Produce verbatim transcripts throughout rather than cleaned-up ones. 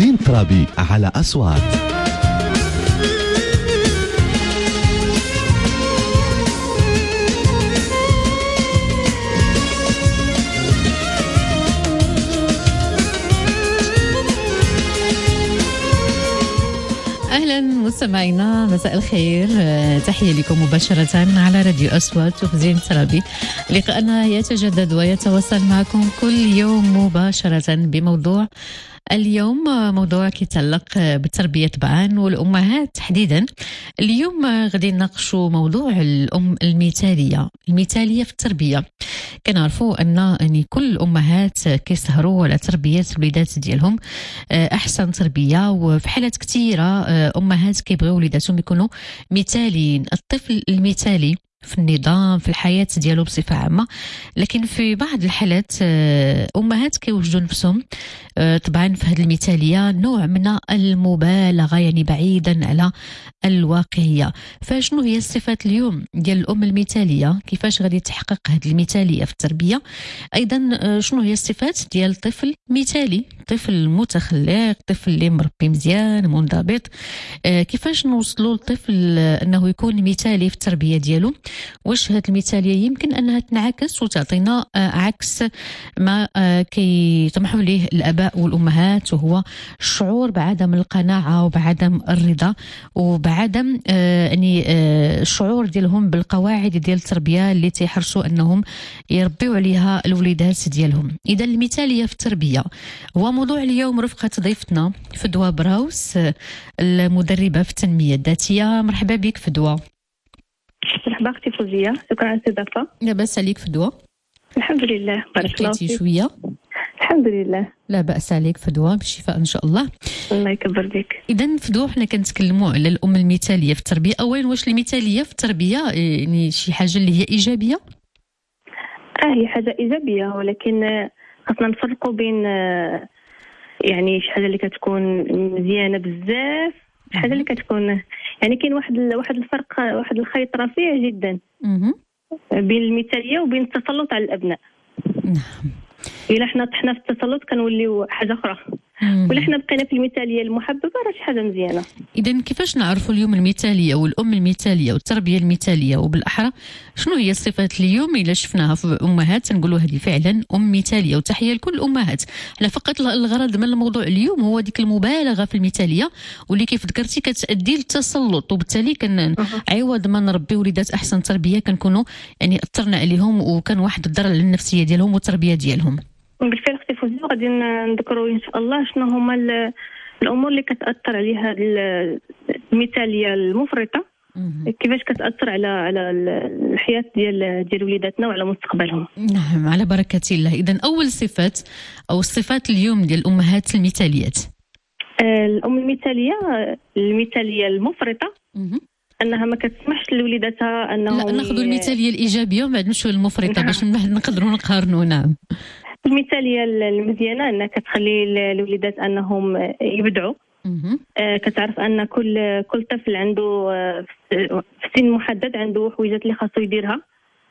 زين ترابي على أصوات. أهلا مستمعينا، مساء الخير، تحية لكم مباشرة على راديو أصوات وفي زين ترابي. لقاءنا يتجدد ويتواصل معكم كل يوم مباشرة بموضوع. اليوم موضوع كيتعلق بالتربية طبعا والأمهات تحديدا. اليوم غادي نناقشوا موضوع الأم المثالية المثالية في التربية. كنعرفوا أن يعني كل الأمهات كيسهروا على تربية الوليدات ديالهم أحسن تربية، وفي حالات كثيرة أمهات كيبغيو وليداتهم يكونوا مثاليين. الطفل المثالي في النظام في الحياة ديالو بصفة عامة، لكن في بعض الحالات أمهات كيوجدوا نفسهم طبعا في هذه المثالية نوع من المبالغة، يعني بعيدا على الواقعية. فشنو هي الصفات اليوم ديال الأم المثالية؟ كيفاش غادي تحقق هذه المثالية في التربية؟ أيضا شنو هي الصفات ديال طفل مثالي، طفل متخلق، طفل اللي مربي مزيان منضبط؟ كيفاش نوصلوا للطفل أنه يكون مثالي في التربية ديالو؟ واش هذه المثالية يمكن أنها تنعكس وتعطينا عكس ما كيطمحوا ليه الآباء والأمهات، وهو الشعور بعدم القناعة وبعدم الرضا وبعدم يعني الشعور ديالهم بالقواعد ديال التربية اللي تيحرصوا أنهم يربيوا عليها الوليدات ديالهم. إذا المثالية في التربية هو موضوع اليوم رفقة ضيفتنا فدوى براوس، المدربة في التنمية الذاتية. مرحبا بك فدوى. مرحبا اختي فوزيه، شكرا على الاستضافه. لاباس عليك فدوى؟ الحمد لله بارك الله فيك. شويه الحمد لله. لا بأس عليك فدوى، بالشفاء ان شاء الله. الله يكبر بك. اذا فدوى حنا كنتكلموا على الام المثاليه في التربيه. اولا واش المثاليه في التربيه يعني شي حاجه اللي هي ايجابيه؟ اه هي حاجه ايجابيه، ولكن خاصنا نفرقوا بين يعني شي حاجه اللي كتكون مزيانه بزاف، شي حاجه اللي كتكون يعني كاين واحد واحد الفرق، واحد الخيط رفيع جدا بين المثاليه وبين التسلط على الابناء. نعم. الا حنا طحنا في التسلط كنوليو حاجه اخرى، ولا حنا بقينا في المثاليه المحببه راه شي حاجه مزيانه. اذا كيفاش نعرفوا اليوم المثاليه والام المثاليه والتربيه المثاليه، وبالاحرى شنو هي الصفات اليوم الا شفناها في امهات نقولوا هذه فعلا ام مثاليه؟ وتحيه لكل الامهات. حنا فقط الغرض من الموضوع اليوم هو ديك المبالغه في المثاليه واللي كيف ذكرتي كتادي للتسلط، وبالتالي كان عوض ما نربي وليدات احسن تربيه كنكونوا يعني اثرنا عليهم وكان واحد الضرر على النفسيه ديالهم والتربيه ديالهم. بالفعل اختي فوزيه غادي نذكروا ان شاء الله شنو هما الامور اللي كتاثر على هذه المثاليه المفرطه، كيفاش كتاثر على على الحياه ديال ديال وليداتنا وعلى مستقبلهم. نعم على بركه الله. اذا اول صفات او الصفات اليوم ديال الامهات المثاليات. الام المثاليه المثاليه المفرطه انها ما كتسمحش لوليداتها انه لا ناخذوا المثاليه الايجابيه ومن بعد نمشيو للمفرطه باش نقدروا نقارنوا. نعم. المثاليه المزيانه انها كتخلي الوليدات انهم يبدعوا. آه كتعرف ان كل كل طفل عنده آه في سن محدد عنده حويجات اللي خاصو يديرها،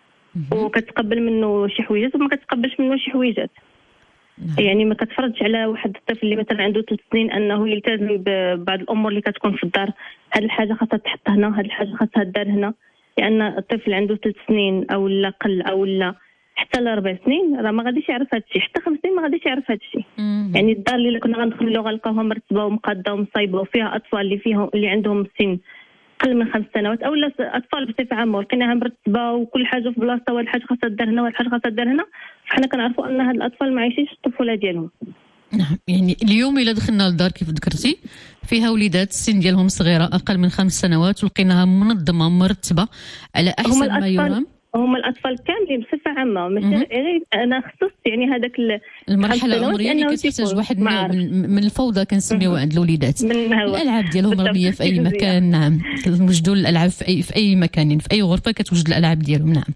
وكتقبل منه شي حويجات وما كتقبلش منه شي حويجات. يعني ما كتفرضش على واحد الطفل اللي مثلا عنده ثلاث سنين انه يلتزم ببعض الامور اللي كتكون في الدار. هاد الحاجه خاصها تحط هنا، هاد الحاجه خاصها تدار هنا، لان الطفل عنده ثلاث سنين او لا قل او لا حتى لاربع سنين راه ما غاديش يعرف هذا الشيء، حتى خمس سنين ما غاديش يعرف هذا الشيء. يعني الدار اللي كنا غندخلوا لها غنلقاوها مرتبه ومقاده ومصايبه وفيها اطفال اللي فيهم اللي عندهم سن قل من خمس سنوات او لا اطفال بصفه عامه ولقيناها مرتبه وكل حاجه في بلاصتها، وهاد الحاجه خاصها تدار هنا وهاد الحاجه خاصها تدار هنا، فحنا كنعرفوا ان هاد الاطفال ما عايشينش الطفوله ديالهم. نعم. يعني اليوم الا دخلنا للدار كيف ذكرتي فيها وليدات السن ديالهم صغيره اقل من خمس سنوات ولقيناها منظمه مرتبه على احسن ما يرام. هما الاطفال كاملين بصفه عامه، ماشي غير انا خصصت يعني هذاك المرحله العمريه اللي كتحتاج واحد من, من الفوضى كنسميوها عند الوليدات. الالعاب ديالهم مرميه في اي مكان. نعم. كنوجدوا الالعاب في اي في اي مكان، يعني في اي غرفه كتوجد الالعاب ديالهم. نعم.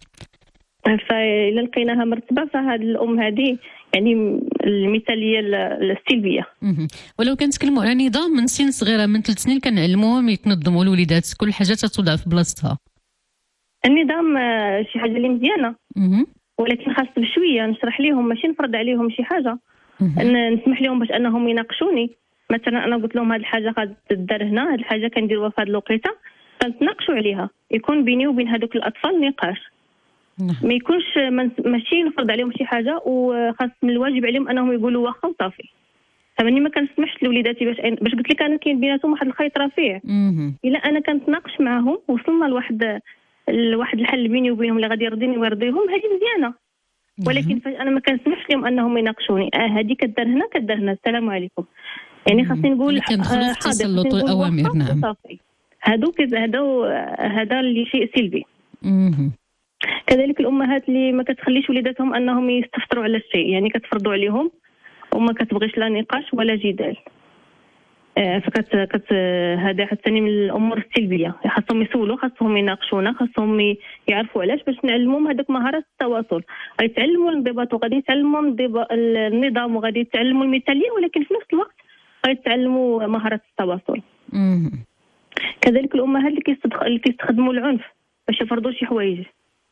فإلا لقيناها مرتبه فهاد الام هذه يعني المثاليه السلبيه. ولو كنتكلموا على نظام من سن صغيره من ثلاث سنين كنعلموهم يتنظموا الوليدات، كل حاجه تتوضع في بلاصتها. النظام شي حاجه اللي مزيانه، ولكن خاص بشويه نشرح لهم، ماشي نفرض عليهم شي حاجه. ان نسمح لهم باش انهم يناقشوني، مثلا انا قلت لهم هذه الحاجه غادي تدار هنا، هذه الحاجه كنديروها في هذه الوقيته، كنتناقشوا عليها، يكون بيني وبين هذوك الاطفال نقاش. ما يكونش ماشي نفرض عليهم شي حاجه وخاص من الواجب عليهم انهم يقولوا واخا وصافي. فماني ما كنسمحش لوليداتي باش باش قلت لك انا كاين بيناتهم واحد الخيط رفيع. الا انا كنتناقش معاهم وصلنا لواحد لواحد الحل بيني وبينهم اللي غادي يرضيني ويرضيهم، هذه مزيانه. ولكن فاش انا ما كنسمحش لهم انهم يناقشوني، اه هذه كدار هنا كدار هنا، السلام عليكم. يعني خاصني نقول كندخلوا في تسلط الاوامر. نعم، هادوك هذا هذا اللي شيء سلبي. كذلك الامهات اللي ما كتخليش وليداتهم انهم يستفسروا على الشيء، يعني كتفرضوا عليهم وما كتبغيش لا نقاش ولا جدال. آه فكت كت هذا حتى من الامور السلبيه. خاصهم يسولوا، خاصهم يناقشونا، خاصهم يعرفوا علاش، باش نعلموهم هذوك مهارات التواصل. غيتعلموا الانضباط وغادي يتعلموا النظام وغادي يتعلموا المثاليه، ولكن في نفس الوقت غيتعلموا مهارات التواصل. كذلك الامهات اللي كيستخدموا اللي كيستخدموا العنف باش يفرضوا شي حوايج.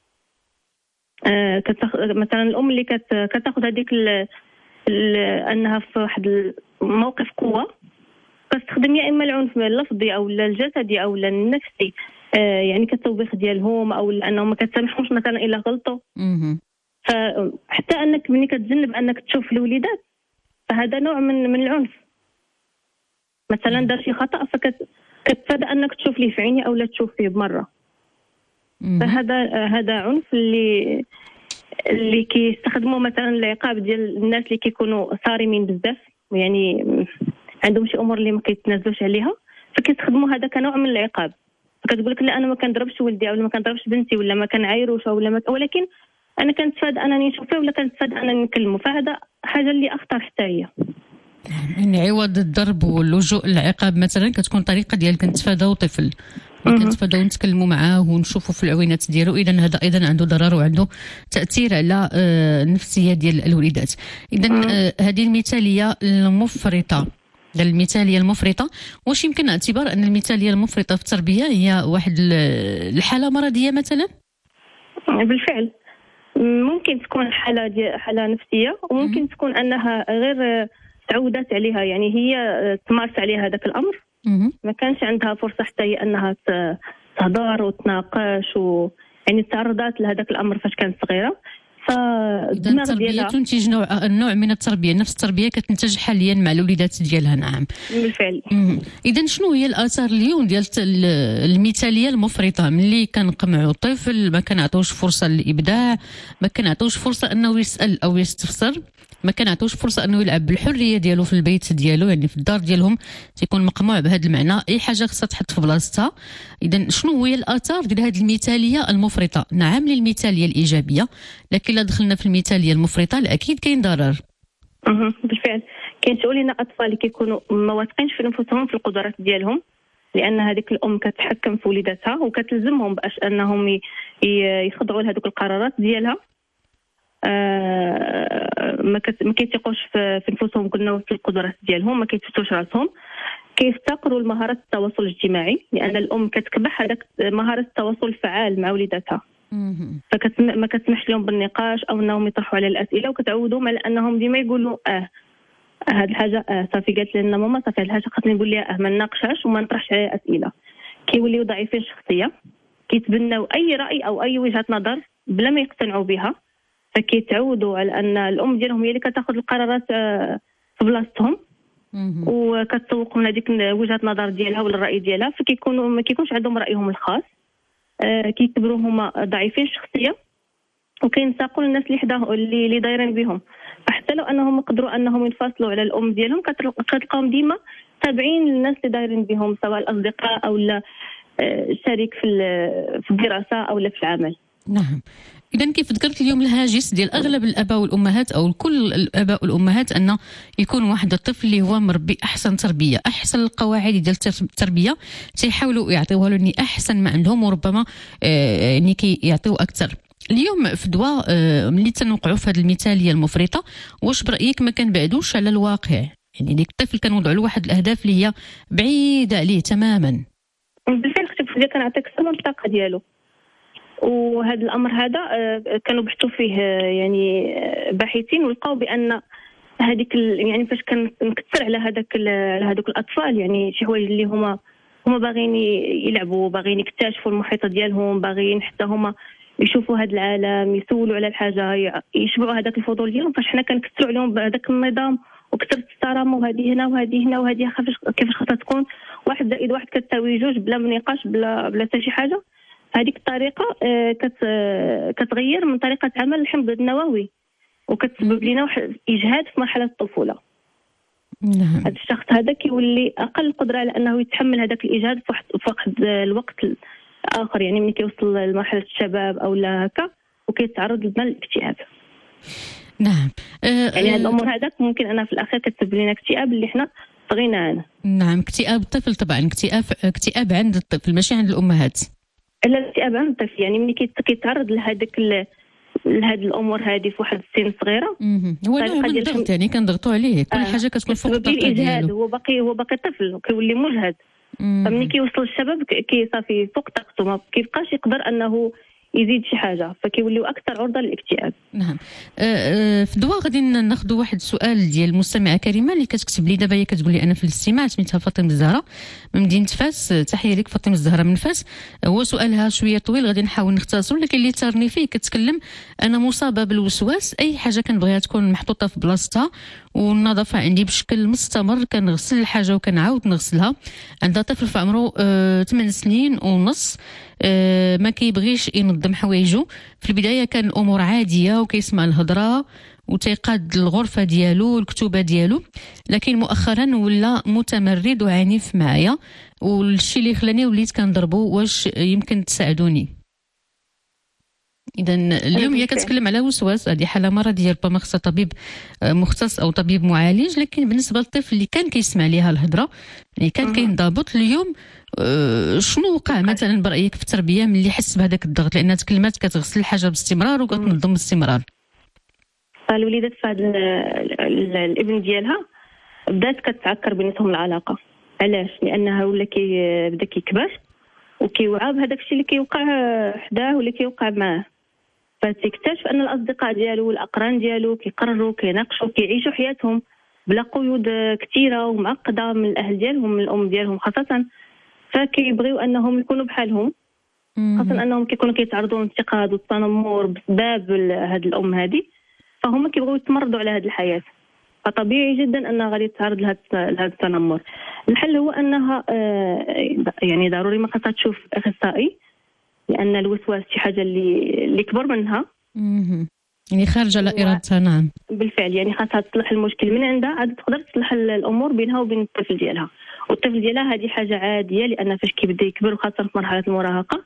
آه كتخ... مثلا الام اللي كت... كتاخذ هذيك ال... ال... انها في واحد موقف قوه، كتستخدم يا اما العنف اللفظي او الجسدي او النفسي، آه يعني كالتوبيخ ديالهم او انهم ما كتسامحهمش مثلا الا غلطوا. فحتى انك ملي كتجنب انك تشوف الوليدات، فهذا نوع من من العنف. مثلا دار شي خطا فكتفادى انك تشوف ليه في عيني او لا تشوف فيه بمره. فهذا هذا عنف اللي اللي كيستخدموا مثلا العقاب ديال الناس اللي كيكونوا صارمين بزاف، يعني عندهم شي امور اللي ما كيتنازلوش عليها، فكيستخدموا هذا كنوع من العقاب. فكتقول لك لا انا ما كنضربش ولدي ولا ما كنضربش بنتي ولا ما كنعايروش ولا ما، ولكن انا كنتفادى انني نشوفه ولا كنتفادى انني نكلمه. فهذا حاجه اللي اخطر حتى هي. يعني عوض الضرب واللجوء للعقاب مثلا كتكون طريقه ديالك نتفاداو طفل، كنتفاداو نتكلموا معاه ونشوفوا في العوينات ديالو. اذا هذا ايضا عنده ضرر وعنده تاثير على النفسيه ديال الوليدات. اذا هذه المثاليه المفرطه المثاليه المفرطه واش يمكن اعتبار ان المثاليه المفرطه في التربيه هي واحد الحاله مرضيه مثلا؟ بالفعل ممكن تكون حاله دي حاله نفسيه، وممكن م- تكون انها غير تعودات عليها، يعني هي تمارس عليها هذاك الامر، ما كانش عندها فرصه حتى هي انها تهضر وتناقش و يعني تعرضات لهذاك الامر فاش كانت صغيره. فالدماغ ديالها تنتج نوع نوع من التربيه، نفس التربيه كتنتج حاليا مع الوليدات ديالها. نعم بالفعل. اذا شنو هي الاثار اليوم ديال المثاليه المفرطه؟ ملي كنقمعوا الطفل ما كنعطوش فرصه للابداع، ما كنعطوش فرصه انه يسال او يستفسر، ما كنعطوش فرصه انه يلعب بالحريه ديالو في البيت ديالو، يعني في الدار ديالهم تيكون مقموع بهذا المعنى، اي حاجه خصها تحط في بلاصتها. اذا شنو هي الاثار ديال هذه المثاليه المفرطه؟ نعم للمثاليه الايجابيه، لكن الا دخلنا في المثاليه المفرطه اكيد كاين ضرر. اها بالفعل كاين شؤون اطفال اللي كيكونوا ما واثقينش في انفسهم في القدرات ديالهم، لان هذيك الام كتحكم في وليداتها وكتلزمهم باش انهم يخضعوا لهذوك القرارات ديالها. آه ما ما كيثقوش في نفسهم، قلنا في القدرات ديالهم، ما كيتفتوش راسهم، كيفتقروا لمهارات التواصل الاجتماعي، لان الام كتكبح هذاك مهاره التواصل الفعال مع وليداتها. فما كتسمحش لهم بالنقاش او انهم يطرحوا على الاسئله، وكتعودهم على انهم ديما يقولوا اه هذه الحاجه اه صافي قالت لنا ماما صافي هذه الحاجه خاصني نقول لها اه ما نناقشهاش وما نطرحش عليها اسئله. كيوليو ضعيفين شخصيه، كيتبناو اي راي او اي وجهه نظر بلا ما يقتنعوا بها، فكيتعودوا على ان الام ديالهم هي اللي كتاخذ القرارات في بلاصتهم وكتسوقهم هذيك وجهه النظر ديالها ولا الراي ديالها، فكيكونوا ما كيكونش عندهم رايهم الخاص. آه كيكبروا هما ضعيفين الشخصيه وكينساقوا الناس اللي حداهم اللي اللي دايرين بهم. فحتى لو انهم قدروا انهم ينفصلوا على الام ديالهم كتلقاهم ديما تابعين للناس اللي دايرين بهم، سواء الاصدقاء او الشريك في في الدراسه او في العمل. نعم. إذا كيف ذكرت اليوم الهاجس ديال أغلب الآباء والأمهات أو كل الآباء والأمهات أن يكون واحد الطفل اللي هو مربي أحسن تربية، أحسن القواعد ديال التربية تيحاولوا يعطيوها له أحسن ما عندهم، وربما يعني كيعطيو أكثر. اليوم في دواء ملي تنوقعوا في هذه المثالية المفرطة، واش برأيك ما كنبعدوش على الواقع؟ يعني ديك الطفل كنوضعوا له واحد الأهداف اللي هي بعيدة عليه تماما. بالفعل اختي كنعطيك السما الطاقة ديالو، وهذا الامر هذا كانوا بحثوا فيه يعني باحثين ولقاو بان هذيك يعني فاش كنكثر على هذاك على هذوك الاطفال، يعني شي حوايج اللي هما هما باغيين يلعبوا، باغيين يكتشفوا المحيط ديالهم، باغيين حتى هما يشوفوا هذا العالم، يسولوا على الحاجه، يشبعوا هذاك الفضول ديالهم. فاش حنا كنكثروا عليهم بهذاك النظام وكثرت الصرامه، وهذه هنا وهذه هنا وهذه كيفاش خاصها تكون واحد زائد واحد كتساوي جوج بلا نقاش بلا بلا حتى شي حاجه، هذيك الطريقه كت كتغير من طريقه عمل الحمض النووي وكتسبب لنا واحد اجهاد في مرحله الطفوله. نعم. هذا الشخص هذا كيولي اقل قدره على انه يتحمل هذاك الاجهاد في واحد في واحد الوقت اخر، يعني ملي كيوصل لمرحله الشباب او لا هكا وكيتعرض للاكتئاب. نعم. أه يعني هاد الامور هذاك ممكن انا في الاخير كتسبب لنا اكتئاب اللي حنا بغينا عنه. نعم، اكتئاب الطفل طبعا، اكتئاب اكتئاب عند الطفل ماشي عند الامهات. لا، الاكتئاب عند الطفل، يعني ملي كيتعرض لهذاك لهاد الامور هذه في واحد السن صغيره. هو نوع من الضغط، يعني كنضغطوا عليه، كل حاجه كتكون فوق الضغط ديالو. هو باقي هو باقي طفل وكيولي مجهد، فملي كيوصل الشباب كيصافي فوق طاقته، ما كيبقاش يقدر انه يزيد شي حاجه، فكيوليو اكثر عرضه للاكتئاب. نعم. أه في دواء غادي ناخذوا واحد السؤال ديال المستمعه كريمه اللي كتكتب لي دابا، هي كتقول لي انا في الاستماع سميتها فاطمه الزهراء من مدينه فاس. تحيه لك فاطمه الزهراء من فاس. هو سؤالها شويه طويل غادي نحاول نختصر، لكن اللي تارني فيه كتكلم انا مصابه بالوسواس، اي حاجه كنبغيها تكون محطوطه في بلاصتها، والنظافه عندي بشكل مستمر، كنغسل الحاجه وكنعاود نغسلها. عندها طفل في عمره أه ثمان سنين ونص، أه ما كيبغيش ينظم حوايجه. في البدايه كان الامور عاديه وكيسمع الهضره وتيقاد الغرفه ديالو والكتوبه ديالو، لكن مؤخرا ولا متمرد وعنيف معايا، والشيء اللي خلاني وليت كنضربو. واش يمكن تساعدوني؟ اذا اليوم هي كتكلم على وسواس، هذه حاله مرضيه ربما خصها طبيب مختص او طبيب معالج. لكن بالنسبه للطفل اللي كان كيسمع ليها الهضره، اللي كان كينضبط اليوم، شنو وقع مثلا برايك في التربيه ملي حس بهذاك الضغط؟ لان تكلمات كتغسل الحاجه باستمرار وكتنظم باستمرار. الوليدات في هذا الابن ديالها بدات كتعكر بيناتهم العلاقه. علاش؟ لانها ولا كي بدا كيكبر وكيوعى بهذاك الشيء اللي كيوقع حداه واللي كيوقع معاه، فتكتشف ان الاصدقاء ديالو والاقران ديالو كيقرروا كيناقشوا كيعيشوا حياتهم بلا قيود كثيره ومعقده من الاهل ديالهم، من الام ديالهم خاصه، فكيبغيو انهم يكونوا بحالهم، خاصه انهم كيكونوا كيتعرضوا للانتقاد والتنمر بسبب هذه الام هذه، فهم كيبغيو يتمردوا على هذه الحياه، فطبيعي جدا انها غادي تتعرض لهذا التنمر. الحل هو انها يعني ضروري ما خاصها تشوف اخصائي، لان الوسواس شي حاجه اللي اللي كبر منها، يعني خارج على ارادتها. نعم بالفعل، يعني خاصها تصلح المشكل من عندها، عاد تقدر تصلح الامور بينها وبين الطفل ديالها. والطفل ديالها هذه حاجه عاديه، لان فاش كيبدا يكبر وخاصه في مرحله المراهقه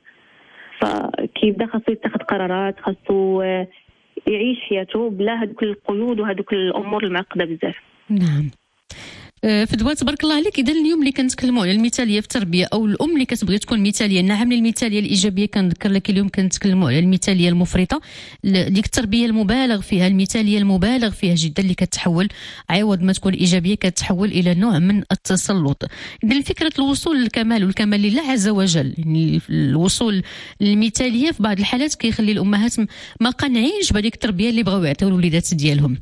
فكيبدا خاصو يتخذ قرارات، خاصو يعيش حياته بلا هذوك القيود وهذوك الامور المعقده بزاف. نعم. في دواء تبارك الله عليك. اذا اليوم اللي كنتكلموا على المثاليه في التربيه او الام اللي كتبغي تكون مثاليه، نعم للمثاليه الايجابيه كنذكر لك اليوم كنتكلموا على المثاليه المفرطه، ديك التربيه المبالغ فيها، المثاليه المبالغ فيها جدا اللي كتحول عوض ما تكون ايجابيه كتحول الى نوع من التسلط. اذا فكره الوصول للكمال والكمال لله عز وجل، يعني الوصول للمثاليه في بعض الحالات كيخلي الامهات ما قانعينش بهذيك التربيه اللي بغاو يعطيو الوليدات ديالهم.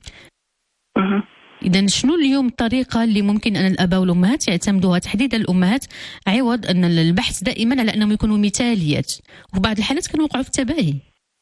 أه. إذا شنو اليوم الطريقة اللي ممكن أن الآباء والأمهات يعتمدوها، تحديدا الأمهات، عوض أن البحث دائما على أنهم يكونوا مثاليات، وفي بعض الحالات كنوقعوا في التباهي؟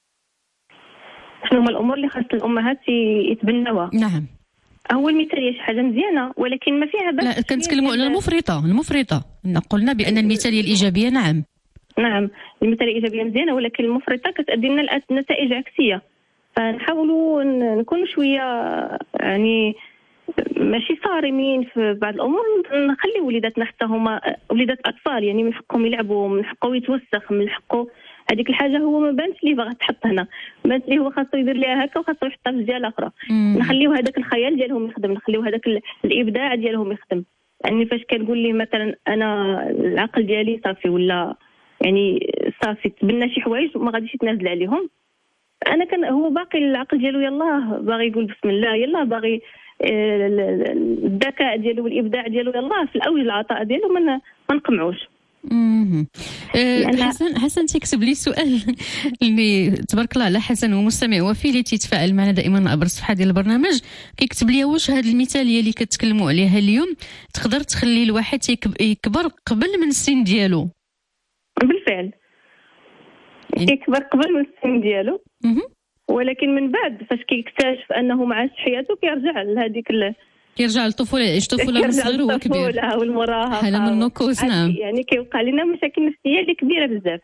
شنو هما الأمور اللي خاص الأمهات يتبنوها؟ نعم. أول مثالية شي حاجة مزيانة ولكن ما فيها بس. لا كنتكلموا على المفرطة، المفرطة قلنا بأن المثالية الإيجابية نعم. نعم المثالية الإيجابية مزيانة، ولكن المفرطة كتأدي لنا نتائج عكسية، فنحاولوا نكونوا شوية يعني ماشي صارمين في بعض الامور، نخلي وليداتنا حتى هما وليدات اطفال، يعني من حقهم يلعبوا، من حقه يتوسخ، من حقه هذيك الحاجه هو ما بانش ليه باغا تحط هنا، بانت ليه هو خاصو يدير ليها هكا وخاصو يحطها في جهه اخرى. نخليو هذاك الخيال ديالهم يخدم، نخليو هذاك الابداع ديالهم يخدم. يعني فاش كنقول ليه مثلا انا العقل ديالي صافي ولا يعني صافي تبنى شي حوايج وما غاديش يتنازل عليهم، انا كان هو باقي العقل ديالو يلاه باغي يقول بسم الله، يلاه باغي الذكاء ديالو والابداع ديالو يلاه في الاوج، العطاء ديالو ما ما نقمعوش. أه حسن حسن تكتب لي سؤال اللي تبارك الله على حسن ومستمع وفي اللي تيتفاعل معنا دائما عبر الصفحه ديال البرنامج، كيكتب لي واش هذه المثاليه اللي كتكلموا عليها اليوم تقدر تخلي الواحد يكبر قبل من السن ديالو؟ بالفعل يكبر قبل من السن ديالو، ولكن من بعد فاش كيكتشف انه ما عاش حياته كيرجع لهذيك كيرجع للطفوله، يعيش طفوله صغير وهو كبير، الطفوله والمراهقه حاله من النكوس. نعم، يعني كيوقع لنا مشاكل نفسيه اللي كبيره بزاف.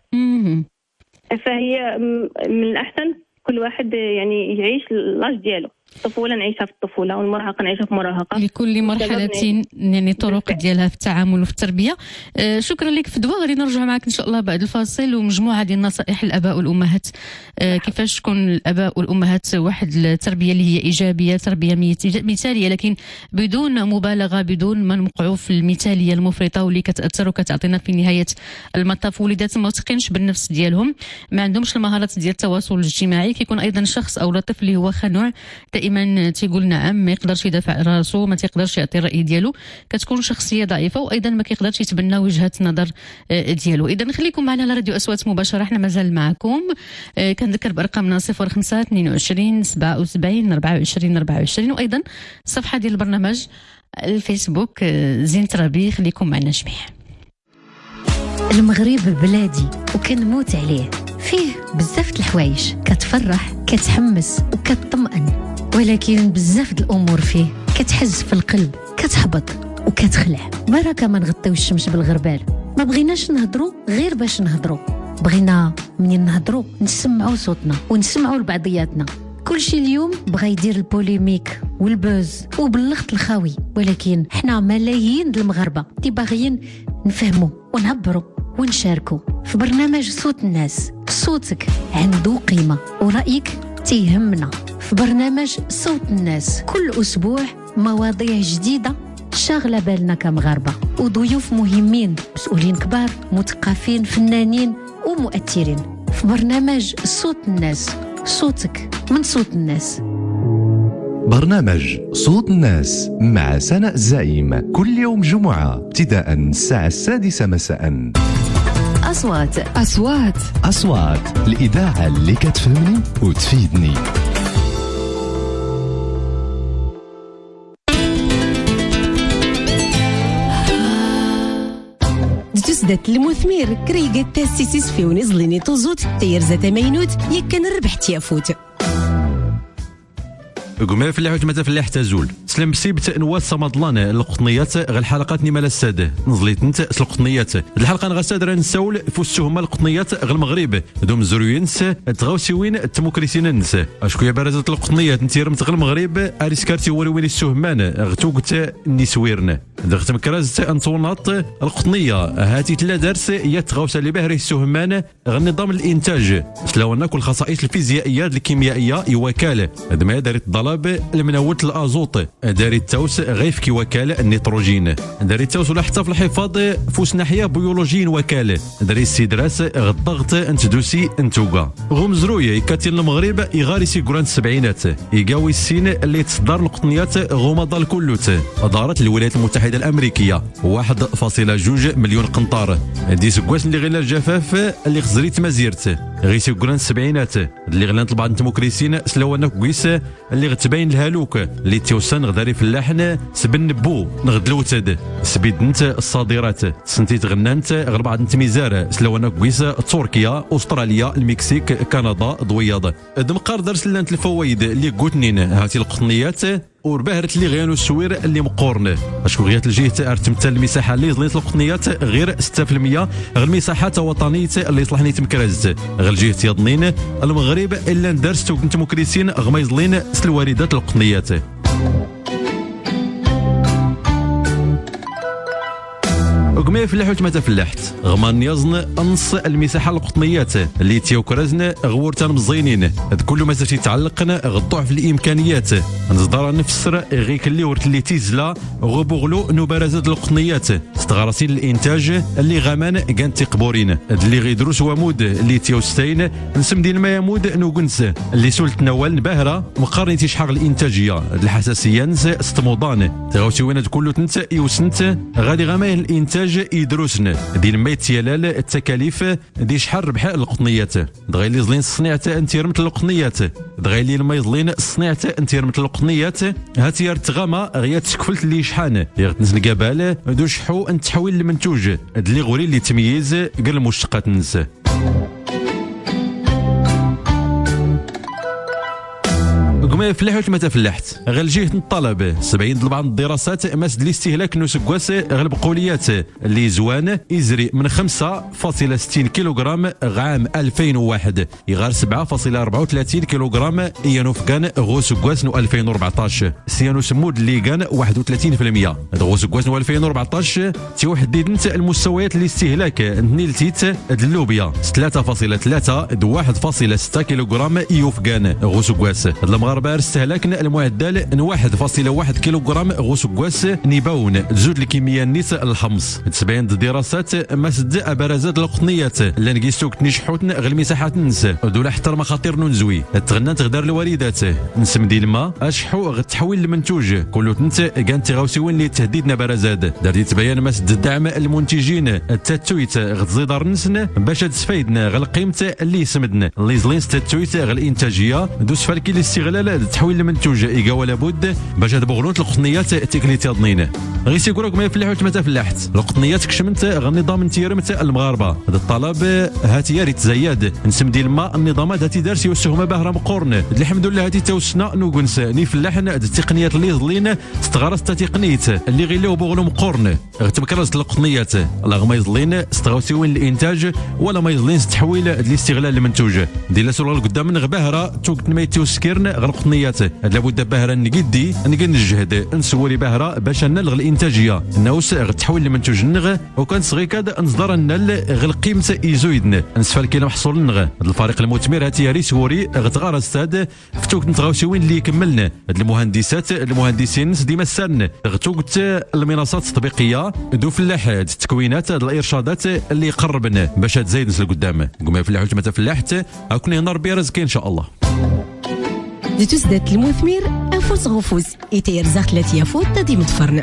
فهي من الاحسن كل واحد يعني يعيش لاج ديالو، الطفوله نعيشها في الطفوله والمراهقه نعيشها في المراهقه. لكل مرحله يعني طرق ديالها في التعامل وفي التربيه. آه شكرا لك فدوى، غادي نرجع معك ان شاء الله بعد الفاصل ومجموعه ديال النصائح للاباء والامهات، آه كيفاش تكون الاباء والامهات واحد التربيه اللي هي ايجابيه، تربيه مثاليه لكن بدون مبالغه، بدون ما نوقعوا في المثاليه المفرطه واللي كتاثر وكتعطينا في نهايه المطاف وليدات ما واثقينش بالنفس ديالهم، ما عندهمش المهارات ديال التواصل الاجتماعي. كيكون ايضا شخص او طفل اللي هو خنوع، دائما تيقول نعم، ما يقدرش يدافع على راسو، ما تيقدرش يعطي الراي ديالو، كتكون شخصيه ضعيفه وايضا ما كيقدرش يتبنى وجهه النظر ديالو. اذا خليكم معنا على راديو اصوات مباشره، احنا مازال معكم. كنذكر بارقامنا صفر خمسة اثنين وعشرين سبعة وسبعين أربعة وعشرين أربعة وعشرين وايضا الصفحه ديال البرنامج الفيسبوك زين ترابي. خليكم معنا جميع. المغرب بلادي وكنموت عليه، فيه بزاف د الحوايج كتفرح كتحمس وكتطمئن، ولكن بزاف د الامور فيه كتحز في القلب، كتحبط وكتخلع. بركه ما نغطيوش الشمس بالغربال، ما بغيناش نهضروا غير باش نهضروا، بغينا منين نهضروا نسمعوا صوتنا ونسمعوا لبعضياتنا. كلشي اليوم بغا يدير البوليميك والبوز وباللخط الخاوي، ولكن حنا ملايين د المغاربه اللي باغيين نفهموا ونعبروا ونشاركوا في برنامج صوت الناس. صوتك عنده قيمه ورأيك تيهمنا في برنامج صوت الناس. كل أسبوع مواضيع جديدة شاغلة بالنا كمغاربة، وضيوف مهمين، مسؤولين كبار، مثقفين، فنانين ومؤثرين في برنامج صوت الناس. صوتك من صوت الناس. برنامج صوت الناس مع سناء الزعيم كل يوم جمعة ابتداء الساعة السادسة مساء. أصوات أصوات أصوات الإذاعة اللي كتفهمني وتفيدني. تسدت المثمير كريقة تاسيسيس في ونزليني توزوت تير زاتا مينوت يكن الربح تيافوت. قمال في اللحوت متى في اللح تزول سلم بسيبت نوات صمدلان القطنيات غير الحلقات نيمال الساده نزليت انت القطنيات الحلقه نغساد راه نساول فوسهم القطنيات غير المغرب دوم زروينس تغاوسيوين التموكريسين نس اشكو يا بارزه القطنيات انت رمت غير المغرب اريسكارتي وين السهمان غتوقت نسويرن دغت مكراز انطونات القطنيه هاتي تلا درس هي تغاوس اللي بهري السهمان غير نظام الانتاج سلاونا كل الخصائص الفيزيائيه الكيميائيه يوكاله هذا ما دارت الضلاب المنوت الازوت داري التوس غيف كي وكاله النيتروجين داري التوس ولا حتى في الحفاظ فوس ناحيه بيولوجيين وكاله داري السيدراس الضغط انت دوسي انتوغا غمزرويه كاتين المغرب يغاري سيكوران السبعينات يقاوي السين اللي تصدر القطنيات غمض كلوت دارت الولايات المتحده الامريكيه واحد فاصلة جوج مليون قنطار دي سكواس اللي غير الجفاف اللي خزريت مازيرت غي سيكوران السبعينات اللي غلانت بعض التموكريسين سلاوانا كويس اللي غتبين الهالوك اللي توسان غداري في اللحن سبن بو نغدلو تد سبيد انت الصادرات سنتيت غنانت غير بعض التميزار سلاوانا كويس تركيا استراليا المكسيك كندا ضوياض دمقار درس لانت الفوايد اللي قوتنين هاتي القطنيات وربهرت لي غيانو السوير اللي مقورن اشكو غيات الجهه تمثل المساحه اللي زليت القطنيات غير ستة بالمية غير المساحات وطنيه اللي صلحني تمكرزت غير الجهه يضنين المغرب الا ندرس توك مكريسين غميزلين سلواردات القطنيات قمي في اللحوت متى فلاحت غمان يزن نص المساحه القطنيات اللي تيوكرزن غورتان مزينين كل ما تيتعلقن غضعف الامكانيات نصدر نفسر غيك اللي ورت اللي تيزلا غبوغلو نبرزات القطنيات استغراسين الانتاج اللي غمان كان تيقبورين اللي غيدروس ومود اللي تيوستين نسم دين ما يمود نوغنس اللي سولت نوال باهره مقارنه تيشحق الانتاجيه الحساسيه نس استموضان تغاوتي وين كله تنت يوسنت غادي غمان الانتاج الانتاج يدروسنا ديال ما يتيالال التكاليف دي شحال ربح القطنيات دغيا اللي زلين الصنيعه انتير مثل القطنيات دغيا اللي ما يزلين الصنيعه انتير مثل القطنيات هاتيار تغاما غيا تكفلت اللي شحان يغتنس القبال دو شحو ان تحويل المنتوج اللي غوري اللي تمييز قال المشتقات ننسى. كما فلاح وكما تفلحت غير جهه الطلب سبعين بعض الدراسات ماسد الاستهلاك نسكواس غير بقوليات اللي زوان يزري من خمسة فاصلة ستين كيلوغرام عام ألفين وواحد يغار سبعة فاصلة أربعة وثلاثين كيلوغرام يانو فكان غو سكواس نو ألفين وأربعطاش سيانو سمود اللي كان واحد وثلاثين بالمئة غو سكواس نو ألفين وأربعطاش توحديد المستويات الاستهلاك نيلتيت اللوبيا ثلاثة فاصلة ثلاثة واحد فاصلة ستة كيلوغرام يوفكان غو سكواس المغاربه استهلاكنا المعدل واحد فاصلة واحد كيلوغرام غوس كواس نيباون زود الكميه نيت الحمص سبعين دراسات مسد ابرزات القطنيات اللي نقيسوك تنشحوتن غير المساحات ننس دوله حتى مخاطر ننزوي تغنى تغدر الوالدات نسم ديال الماء اشحو غتحويل المنتوج كلو تنت كان تغاوسيوين اللي تهديدنا برزاد دار تبين مسد الدعم المنتجين التاتويت غتزيدار نسن باش تسفايدنا غير قيمه اللي سمدنا اللي زلين التاتويت غير الانتاجيه دوس فالكي الاستغلال تحويل المنتوج ايكا لابد باش تبغلوت القطنيات التكنيتي ضنين غير سيقولك ما يفلحوش ما تفلحت القطنيات كشمنت النظام نتيرمت المغاربه هذا الطلب هاتي ريت تزياد نسم ديال الماء النظامات هاتي دارسي وسهما باهره مقورن الحمد لله هاتي توسنا نوغنس ني فلاحنا التقنيات اللي زلين استغرست تقنيت اللي غير لو بغلو مقورن تبكرت القطنيات لا ما يزلين استغاوسيوين الانتاج ولا ما يزلين تحويل الاستغلال المنتوج ديال سوره قدام من غباهره توك ما يتوسكرن غير القطنيات لابد باهره نقدي نقد نجهد نسوري باهره باش نلغ الانتاجيه ناوس غتحول المنتوج نغ وكان صغي كاد نصدر نل غير قيمه ايزويدن نسفل كاين محصول نغ الفريق المثمر هاتي ري سوري غتغار استاد فتوك نتغاوسيوين اللي كملنا المهندسات المهندسين ديما السن غتوقت المنصات التطبيقيه دو فلاحات التكوينات الارشادات اللي يقربنا باش تزايد نسل قدام قوم فلاح ما تفلحت اكون هنا ربي رزقك ان شاء الله دي تسدات المثمر أفوس غفوز إتير زاخلات يافوت تدي متفرن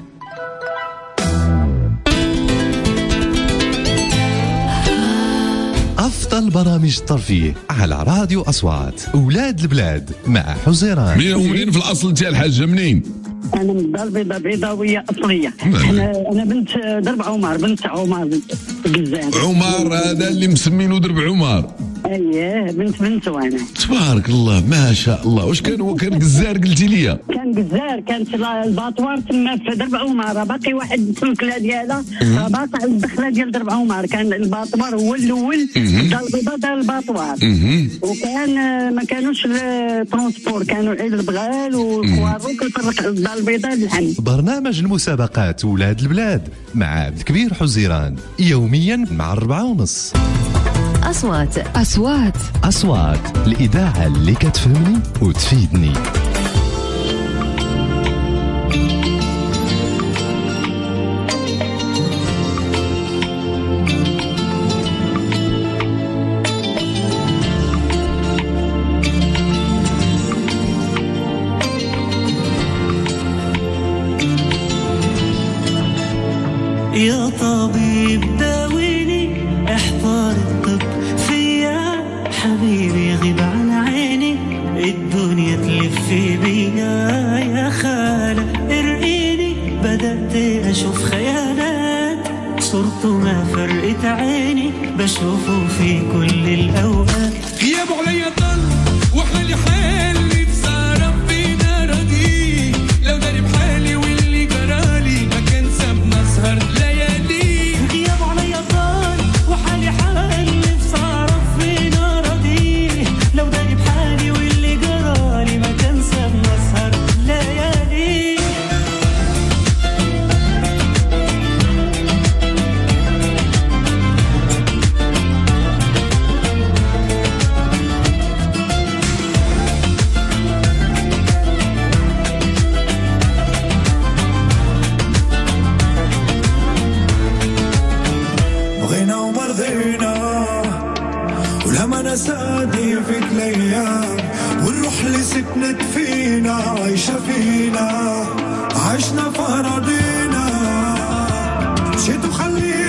أفضل برامج الترفيه على راديو أصوات أولاد البلاد مع حزيران. منين ومنين في الأصل أنت الحاجة منين؟ أنا من الدار البيضاء بيضاوية أصلية. أنا أنا بنت درب عمر بنت عمر قزان. عمر هذا اللي مسمينه درب عمر. اييه بنت بنت وانا تبارك الله ما شاء الله. واش كان هو كان جزار قلتي لي؟ كان جزار كانت الباطوار تما في درب عمر باقي واحد السلكله ديالها باقي الدخله ديال درب عمر كان الباطوار هو الاول دار البيضاء دار الباطوار وكان ما كانوش الترونسبور كانوا عيد البغال والكوارو كيفرق الدار البيضاء بالحمد. برنامج المسابقات ولاد البلاد مع عبد الكبير حزيران يوميا مع الربعة ونص. أصوات أصوات أصوات الإذاعة اللي كتفهمني وتفيدني. يا طبيب داويني احضر الطب فيا حبيبي غيب عن عيني الدنيا تلف بيا يا خالة ارقيني بدأت اشوف خيالات صورته ما فرقت عيني بشوفه في كل الاوقات غيابه عليا طل وحالي حالي بصرف بينا ردي لو داري بحالي واللي جرالي ما كان سابنا سهر ليالي غيابه عليا طل وحالي حالي بصرف بينا ردي لو داري بحالي واللي جرالي ما كان سابنا سهر ليالي بغينا ومرضينا ولما نسادي فيك الايام والروح اللي سكنت فينا عايشة فينا عشنا في اراضينا مشيت وخلينا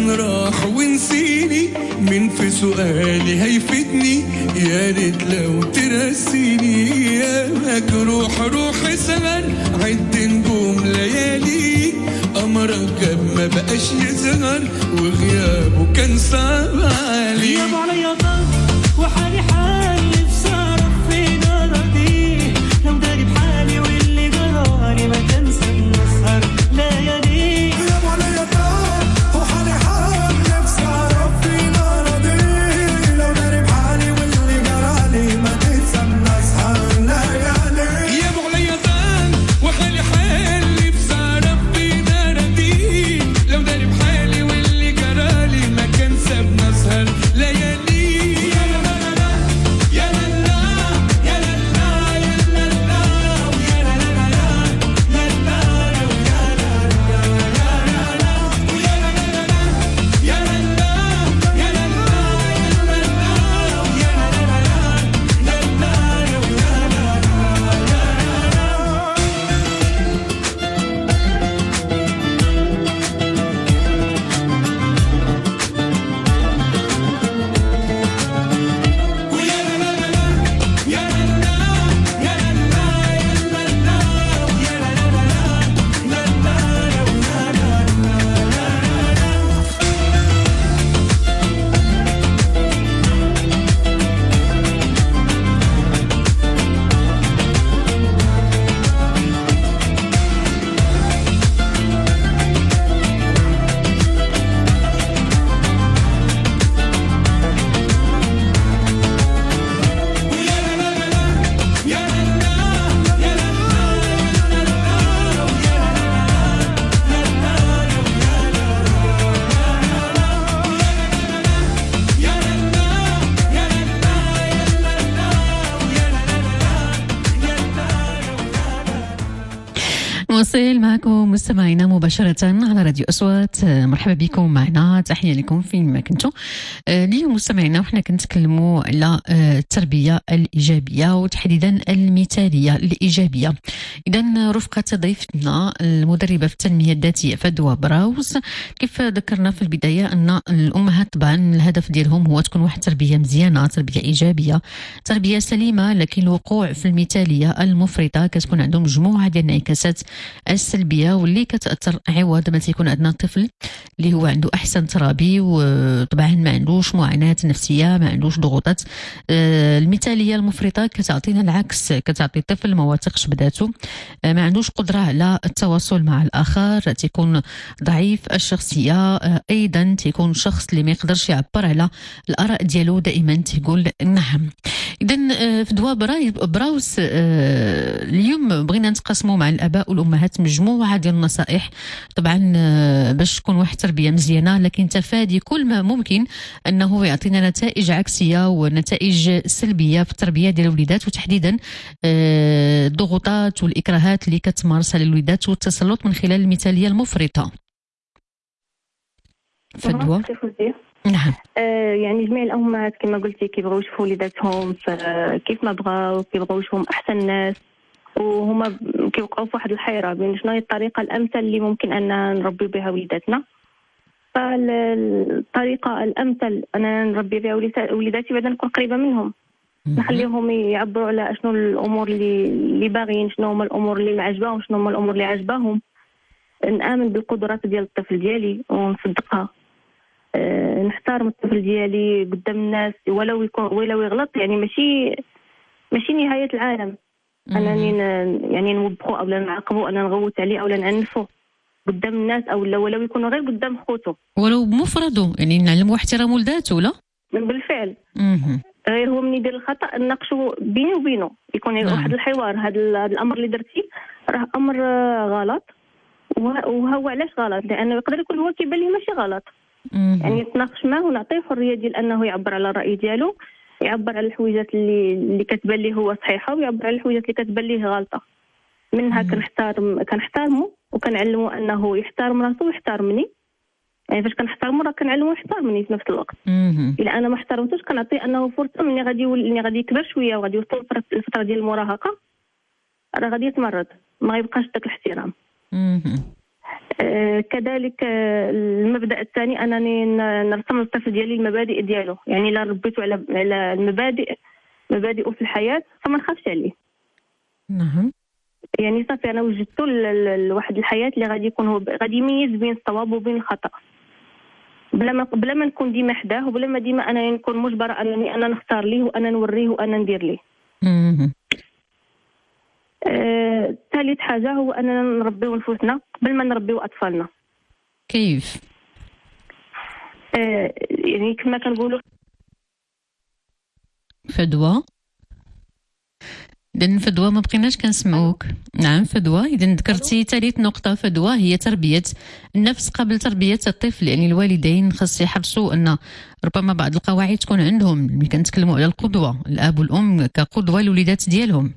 زمان راح ونسيني، من في سؤالي هيفيدني، يا ريت لو ترسيني. يا مجروح روح زمان عد نجوم ليالي، قمرك جاب ما بقاش يظهر وغيابه كان صعب علي. غياب عليا ضل وحالي حالي بصرف في ناري، لو داري بحالي واللي جرالي ما تنسى النسهر ليالي. غياب عليا ضل وحالي حالي بصرف في ناري، لو داري بحالي واللي جرالي ما تنسى النسهر ليالي. غياب عليا ضل وحالي حالي بصرف في ناري، لو داري بحالي واللي جرالي ما كان ساب نسهر ليالي. نواصل معكم مستمعينا مباشرة على راديو أصوات. مرحبا بكم معنا، تحية لكم فين ما كنتوا. اليوم مستمعينا وحنا كنتكلموا على التربية الإيجابية وتحديدا المثالية الإيجابية. إذا رفقة ضيفتنا المدربة في التنمية الذاتية فدوى براوس، كيف ذكرنا في البداية أن الأمهات طبعا الهدف ديالهم هو تكون واحد تربية مزيانة، تربية إيجابية، تربية سليمة، لكن الوقوع في المثالية المفرطة كتكون عندهم مجموعة ديال الانعكاسات السلبيه واللي كتاثر عوض ما تيكون عندنا طفل اللي هو عنده احسن ترابي وطبعا ما عندوش معاناه نفسيه، ما عندوش ضغوطات. آه المثاليه المفرطه كتعطينا العكس، كتعطي الطفل ما واثقش بذاته، آه ما عندوش قدره على التواصل مع الاخر، تيكون ضعيف الشخصيه، آه ايضا تيكون شخص اللي ما يقدرش يعبر على الاراء ديالو، دائما تيقول نعم. اذا آه في دوا براوس آه اليوم بغينا نتقاسموا مع الاباء والامهات مجموعه ديال النصائح طبعا باش تكون واحد التربيه مزيانه، لكن تفادي كل ما ممكن انه يعطينا نتائج عكسيه ونتائج سلبيه في التربيه ديال الوليدات، وتحديدا الضغوطات والاكراهات اللي كتمارسها للوليدات والتسلط من خلال المثاليه المفرطه. فدوى. نعم. آه يعني جميع الامهات كما قلتي كيبغيو يشوفوا وليداتهم كيف ما بغاو، كيبغيو يشوفهم احسن ناس، وهما كيوقعوا في واحد الحيره بين شنو هي الطريقه الامثل اللي ممكن ان نربي بها وليداتنا. فالطريقه الامثل انا نربي بها وليداتي بعد نكون قريبه منهم، نخليهم يعبروا على شنو الامور اللي اللي باغيين، شنو هما الامور اللي ما عجباهم، شنو هما الامور اللي عجباهم. نامن بالقدرات ديال الطفل ديالي ونصدقها. أه نحترم الطفل ديالي قدام الناس ولو يكون ولو يغلط، يعني ماشي ماشي نهايه العالم انني يعني نوبخو او لا نعاقبو، انا نغوت عليه او لا نعنفو قدام الناس، او لا ولو يكون غير قدام خوتو ولو بمفردو، يعني نعلمو احترامو لذاته. لا بالفعل. غير هو من يدير الخطا نناقشو بيني وبينه، يكون نعم. واحد الحوار. هذا الامر اللي درتي راه امر غلط، وهو علاش غلط، لانه يقدر يكون هو كيبان ليه ماشي غلط. مم. يعني نتناقش معاه ونعطيه حريه ديال انه يعبر على الراي ديالو، يعبر على الحويجات اللي اللي كتبان ليه هو صحيحه، ويعبر على الحويجات اللي كتبان ليه غلطه. منها كنحترم كنحترمه وكنعلمه انه يحترم راسو ويحترمني. يعني فاش كنحترمه راه كنعلمه يحترمني في نفس الوقت. الا انا ما احترمتوش كنعطيه انه فرصه ملي غادي ملي غادي يكبر شويه وغادي يوصل الفتره ديال المراهقه راه غادي يتمرد، ما غيبقاش داك الاحترام. آه كذلك آه المبدا الثاني انني نرسم للطفل ديالي المبادئ ديالو، يعني الا ربيته على على المبادئ مبادئه في الحياه فما نخافش عليه. نعم. يعني صافي انا وجدت لواحد الحياه اللي غادي يكون هو غادي يميز بين الصواب وبين الخطا، بلا ما بلا ما نكون ديما حداه وبلا ما ديما انا نكون مجبره انني انا نختار ليه وانا نوريه وانا ندير ليه. آه، ثالث حاجه هو اننا نربيو نفوسنا قبل ما نربيو اطفالنا. كيف؟ آه، يعني كما كنقولوا فدوى. إذن فدوى ما بقيناش كنسمعوك. نعم فدوى، إذن ذكرتي ثالث نقطة فدوى هي تربية النفس قبل تربية الطفل، يعني الوالدين خاص يحرصوا أن ربما بعض القواعد تكون عندهم، ملي كنتكلموا على القدوة، الأب والأم كقدوة للوليدات ديالهم.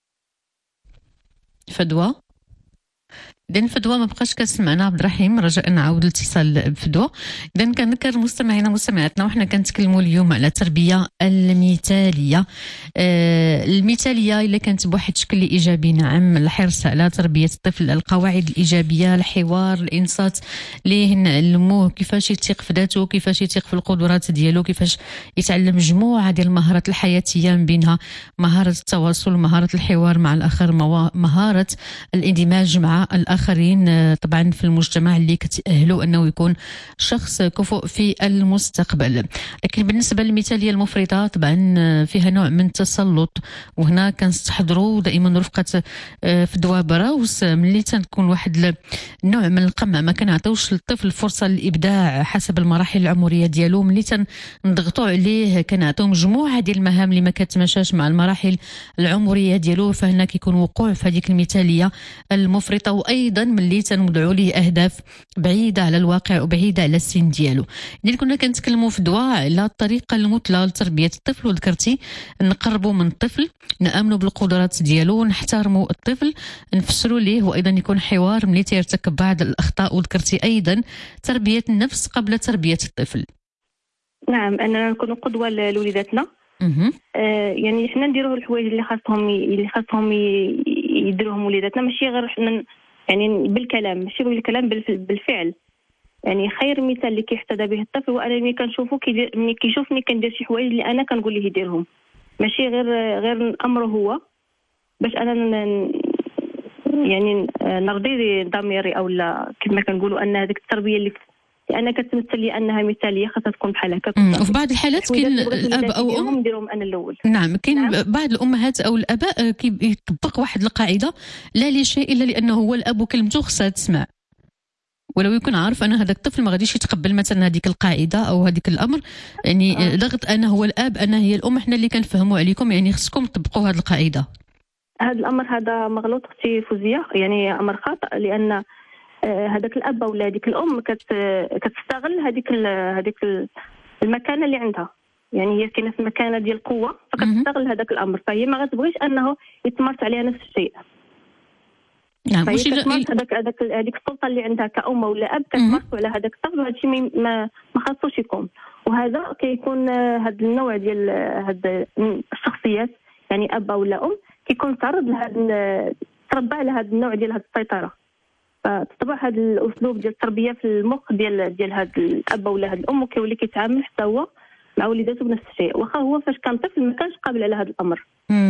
فدوى. إذن فدوى ما بقاش كتسمعنا عبد الرحيم، رجاء نعاود الاتصال بفدوى. إذن كنذكر مستمعينا ومستمعاتنا وحنا كنتكلموا اليوم على التربية المثالية. آه المثالية إلا كانت بواحد الشكل إيجابي، نعم، الحرص على تربية الطفل، القواعد الإيجابية، الحوار، الإنصات ليه نعلموه كيفاش يثق في ذاته، كيفاش يثق في القدرات ديالو، كيفاش يتعلم مجموعة ديال المهارات الحياتية من بينها مهارة التواصل، مهارة الحوار مع الآخر، مهارة الاندماج مع الآخرين طبعا في المجتمع اللي كتأهلوا أنه يكون شخص كفؤ في المستقبل. لكن بالنسبة للمثالية المفرطة طبعا فيها نوع من التسلط، وهنا كنستحضروا دائما رفقة فدوى براوس ملي تنكون واحد النوع من القمع، ما كنعطيوش للطفل فرصة للإبداع حسب المراحل العمرية ديالو، ملي تنضغطوا عليه كنعطيو مجموعة ديال المهام اللي ما كتماشاش مع المراحل العمرية ديالو، فهنا كيكون وقوع في هذيك المثالية المفرطة. وأيضا ايضا ملي تنوضعوا ليه اهداف بعيده على الواقع وبعيده على السن ديالو. اذا كنا كنتكلموا في دواء على الطريقه المثلى لتربيه الطفل، وذكرتي نقربوا من الطفل، نامنوا بالقدرات ديالو، نحترموا الطفل، نفسروا ليه، وايضا يكون حوار ملي تيرتكب بعض الاخطاء. وذكرتي ايضا تربيه النفس قبل تربيه الطفل. نعم، اننا نكونوا قدوه لوليداتنا. آه يعني حنا نديروا الحوايج اللي خاصهم اللي خاصهم يديروهم وليداتنا، ماشي غير حنا يعني بالكلام، ماشي بالكلام بالفعل. يعني خير مثال اللي كيحتذى به الطفل هو انا ملي كنشوفو كيدير، ملي كيشوفني كندير شي حوايج اللي انا كنقول ليه يديرهم، ماشي غير غير امره هو، باش انا يعني نرضي ضميري او لا كما كنقولوا ان هذيك التربيه اللي انا كتمثل لي انها مثاليه خاصها تكون بحال هكا. وفي بعض الحالات كاين الاب او ام نديرهم انا الاول. نعم، كاين نعم. بعض الامهات او الاباء كيطبق واحد القاعده لا لشيء الا لانه هو الاب وكلمته خصها تسمع، ولو يكون عارف ان هذاك الطفل ما غاديش يتقبل مثلا هذيك القاعده او هذيك الامر، يعني آه. ضغط انا هو الاب انا هي الام، احنا اللي كنفهموا عليكم، يعني خصكم تطبقوا هذه القاعده. هذا الامر هذا مغلوط اختي فوزيه، يعني امر خاطئ، لان هذاك الاب ولا هذيك الام كتستغل هذيك هذيك المكانه اللي عندها، يعني هي كاينه في المكانه ديال القوه فكتستغل هذاك الامر، فهي ما غتبغيش انه يتمارس عليها نفس الشيء. نعم، واش كتمارس هذاك هذاك هذيك السلطه اللي عندها كأم ولا اب كتمارسوا على هذاك الطفل، وهذا الشيء ما ما خاصوش يكون. وهذا كيكون هذا النوع ديال هاد الشخصيات، يعني اب ولا ام، كيكون تعرض لهذا تربى على هذا النوع ديال هذه السيطره، فتطبع هذا الاسلوب ديال التربيه في المخ ديال ديال هذا الاب ولا هذا الام، وكيولي كيتعامل حتى هو مع وليداته بنفس الشيء، واخا هو فاش كان طفل ما كانش قابل على هذا الامر،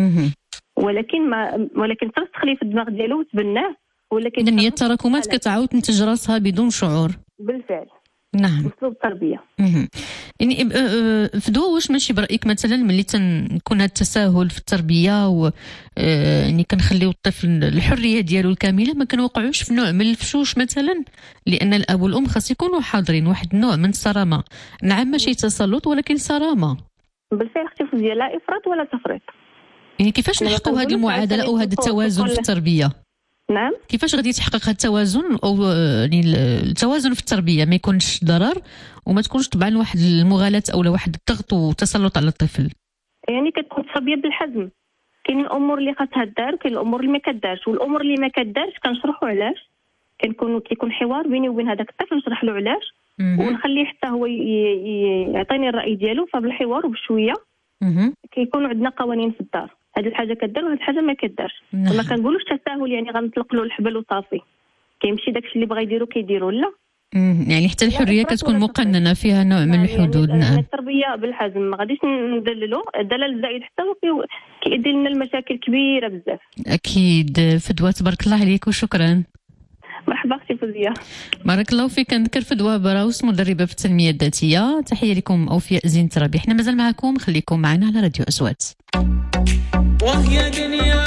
ولكن ما ولكن ترسخ في الدماغ ديالو وتبناه، ولكن إذن هي التراكمات كتعاود تنتج راسها بدون شعور. بالفعل. نعم. اسلوب التربيه. يعني فدوى، واش ماشي برايك مثلا ملي تنكون هذا التساهل في التربيه و يعني كنخليو الطفل الحريه ديالو الكامله، ما كنوقعوش في نوع من الفشوش مثلا، لان الاب والام خاص يكونوا حاضرين، واحد النوع من الصرامه، نعم ماشي تسلط ولكن صرامه. بالفعل اختي فوزيه، لا افراط ولا تفريط. يعني كيفاش نحققوا هذه المعادله او هذا التوازن في التربيه؟ نعم، كيفاش غادي يتحقق هذا التوازن، او يعني التوازن في التربيه، ما يكونش ضرر وما تكونش طبعا واحد المغالاه او واحد الضغط وتسلط على الطفل؟ يعني كتكون التربيه بالحزم، كاين الامور اللي خاصها دار وكاين الامور اللي ما كدارش، والامور اللي ما كدارش كنشرحوا علاش، كنكون كيكون حوار بيني وبين هذاك الطفل، نشرح له علاش ونخليه حتى هو يعطيني الراي ديالو، فبالحوار وبشويه كيكون عندنا قوانين في الدار، هذه الحاجه كدار وهذه الحاجه ما كدارش. ما كنقولوش تساهل يعني غنطلق له الحبل وصافي، كيمشي داكشي اللي بغا يديرو كيديرو. لا يعني حتى الحريه كتكون مقننه فيها نوع من الحدود. يعني نعم التربيه بالحزم ما غاديش ندللو الدلال الزايد حتى هو كيدير لنا المشاكل كبيره بزاف. اكيد. فدوى تبارك الله عليك وشكرا. مرحبا اختي فوزيه. بارك الله فيك. نذكر فدوى براوس مدربه في التنميه الذاتيه. تحيه لكم اوفياء زين ترابي. احنا مازال معكم، خليكم معنا على راديو أصوات. وهي دنيا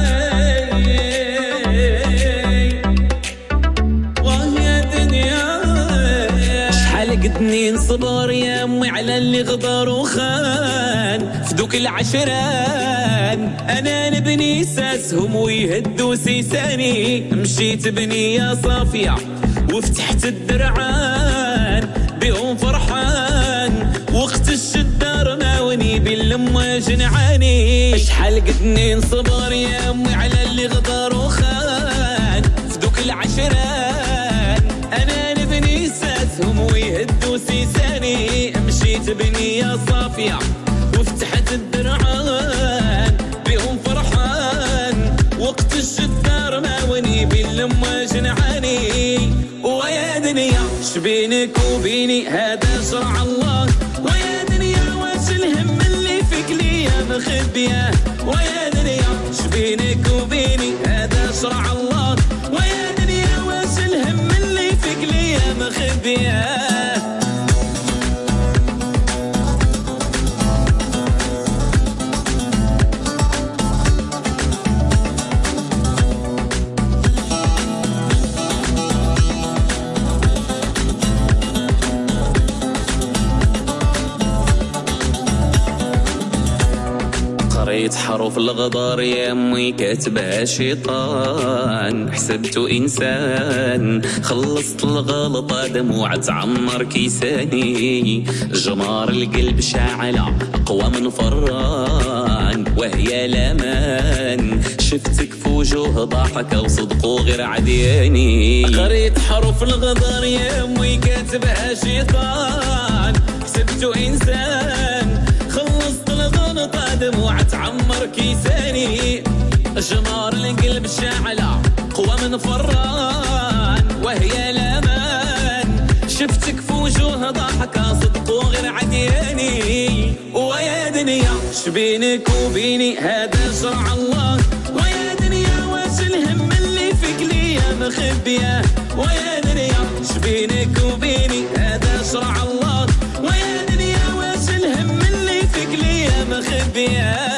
وهي دنيا شحال قدني نصبر يا امي على اللي غدر وخان في دوك العشران. انا نبني ساسهم ويهدوا سيساني، مشيت بنية صافية وفتحت الدرعان بهم فرحان. وقت الشدة رماوني باللمواج نعاني. شحال قدني نصبر يا امي على اللي غدر وخان في دوك العشران. انا نبني ساسهم ويهدوا سيساني، مشيت بنية صافية وفتحت الدرعان بهم فرحان. وقت الشدة رماوني باللمواج نعاني. ويا دنيا شبينك وبيني هذا شرع الله. ويا دنيا واش الهم اللي فيك ليا مخبيه. ويا دنيا شبينك وبيني هذا شرع الله. ويا دنيا واش الهم اللي فيك ليا مخبيه. قريت حروف الغدار يا امي كاتبها شيطان. حسبته انسان خلصت الغلطه دموع تعمر كيساني. جمار القلب شاعله اقوى من فران وهي الامان. شفتك في وجوه ضحكه وصدقوا غير عدياني. قريت حروف الغدار يا امي كاتبها شيطان. حسبته انسان خلصت الغلطة دموع تعمر كيساني. جمار القلب شاعلة قوى من فران وهي الامان. شفتك في وجوه ضحكة صدقوا غير عدياني. ويا دنيا شبينك وبيني هذا شرع الله. ويا دنيا واش الهم اللي فيك ليا مخبيه. ويا دنيا شبينك وبيني هذا شرع الله. ويا دنيا واش الهم اللي فيك ليا مخبيه.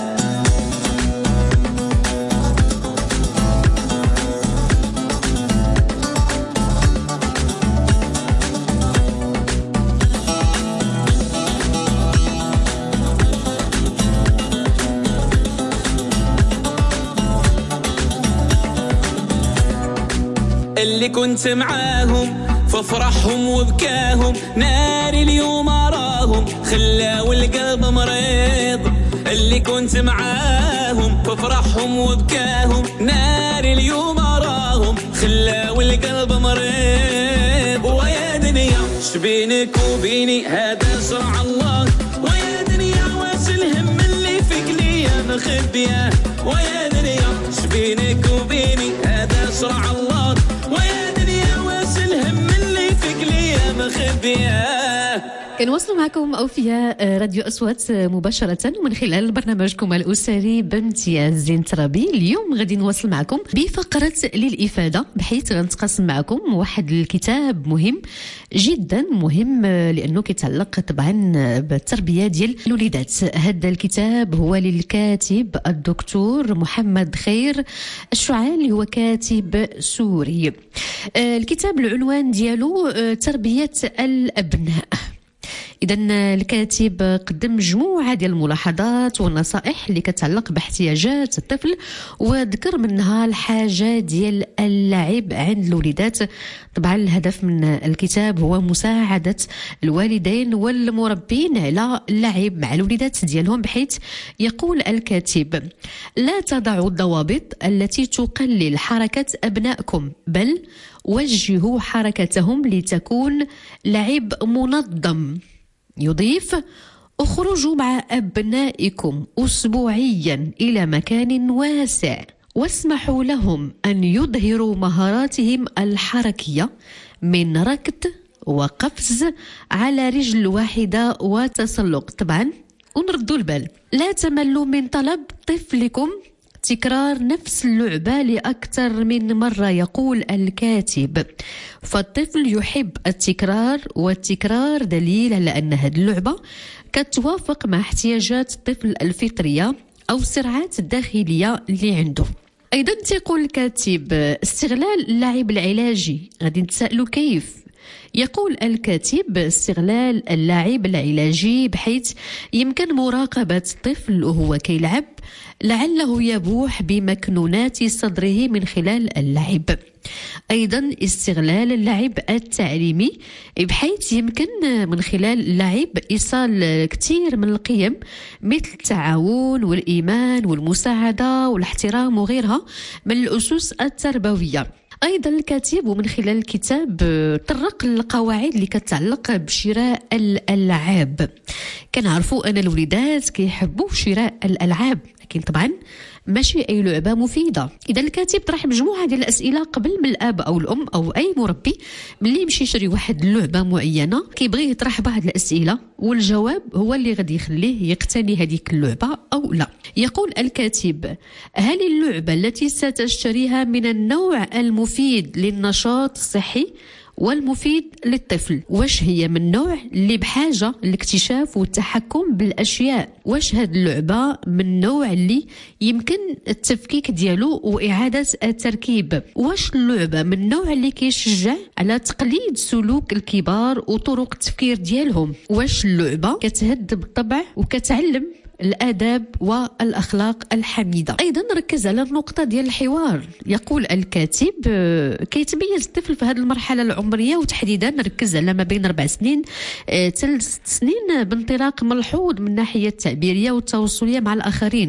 اللي كنت معاهم ففرحهم وبكاهم. ناري اليوم اراهم خلاو القلب مريض. اللي كنت معاهم ففرحهم وبكاهم. ناري اليوم اراهم خلاو القلب مريض. ويا دنيا شبينك وبيني هذا شرع الله. ويا دنيا واش الهم اللي فيك ليا مخبيه. ويا دنيا شبينك وبيني هذا شرع الله. ويا دنيا واش الهم اللي فيك ليا مخبيه. كنواصلوا معكم أوفياء راديو أصوات مباشرة ومن خلال برنامجكم الأسري بامتياز زين ترابي. اليوم غادي نواصل معكم بفقرة للإفادة، بحيث غنتقاسم معكم واحد الكتاب مهم جدا مهم لأنه كيتعلق طبعا بالتربية ديال الوليدات. هذا الكتاب هو للكاتب الدكتور محمد خير الشعال اللي هو كاتب سوري. الكتاب العنوان ديالو تربية الأبناء. إذا الكاتب قدم مجموعة ديال الملاحظات والنصائح اللي كتعلق باحتياجات الطفل، وذكر منها الحاجة ديال اللعب عند الوليدات. طبعا الهدف من الكتاب هو مساعدة الوالدين والمربين على اللعب مع الوليدات ديالهم، بحيث يقول الكاتب: لا تضعوا الضوابط التي تقلل حركة أبنائكم، بل وجهوا حركتهم لتكون لعب منظم. يضيف: اخرجوا مع أبنائكم أسبوعيا إلى مكان واسع واسمحوا لهم أن يظهروا مهاراتهم الحركية من ركض وقفز على رجل واحدة وتسلق. طبعا ونردوا البال، لا تملوا من طلب طفلكم تكرار نفس اللعبة لأكثر من مرة، يقول الكاتب. فالطفل يحب التكرار، والتكرار دليل على أن هذه اللعبة كتوافق مع احتياجات الطفل الفطرية أو الصراعات الداخلية اللي عنده. أيضا تقول الكاتب استغلال اللعب العلاجي. غادي نتسألوا كيف؟ يقول الكاتب استغلال اللعب العلاجي بحيث يمكن مراقبة الطفل وهو كيلعب لعله يبوح بمكنونات صدره من خلال اللعب. أيضا استغلال اللعب التعليمي بحيث يمكن من خلال اللعب إيصال كثير من القيم مثل التعاون والإيمان والمساعدة والاحترام وغيرها من الأسس التربوية. أيضا الكاتب ومن خلال الكتاب طرق القواعد اللي كتعلق بشراء الألعاب. كنعرفوا أن الوليدات كيحبوا شراء الألعاب، لكن طبعا ماشي أي لعبة مفيدة. إذا الكاتب طرح مجموعة ديال الأسئلة قبل من الأب أو الأم أو أي مربي ملي يمشي يشري واحد اللعبة معينة كيبغي يطرح بعض الأسئلة، والجواب هو اللي غادي يخليه يقتني هذيك اللعبة أو لا. يقول الكاتب: هل اللعبة التي ستشتريها من النوع المفيد للنشاط الصحي والمفيد للطفل؟ واش هي من النوع اللي بحاجة للاكتشاف والتحكم بالأشياء؟ واش هاد اللعبة من النوع اللي يمكن التفكيك ديالو وإعادة التركيب؟ واش اللعبة من النوع اللي كيشجع على تقليد سلوك الكبار وطرق التفكير ديالهم؟ واش اللعبة كتهذب الطبع وكتعلم الآداب والأخلاق الحميدة؟ أيضا ركز على النقطة ديال الحوار. يقول الكاتب كيتميز الطفل في هذه المرحلة العمرية وتحديدا ركز على ما بين أربع سنين حتى ست سنين بانطلاق ملحوظ من الناحية التعبيرية والتواصلية مع الآخرين،